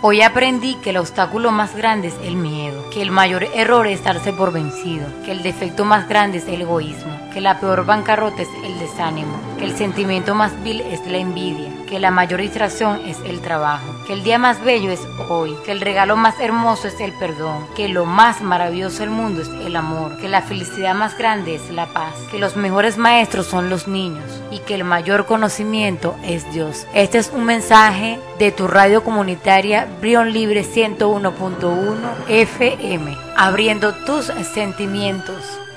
Hoy aprendí que el obstáculo más grande es el miedo, que el mayor error es darse por vencido, que el defecto más grande es el egoísmo, que la peor bancarrota es el desánimo, que el sentimiento más vil es la envidia, que la mayor distracción es el trabajo, que el día más bello es hoy, que el regalo más hermoso es el perdón, que lo más maravilloso del mundo es el amor, que la felicidad más grande es la paz, que los mejores maestros son los niños y que el mayor conocimiento es Dios. Este es un mensaje de tu radio comunitaria Brión Libre 101.1 FM, abriendo tus sentimientos.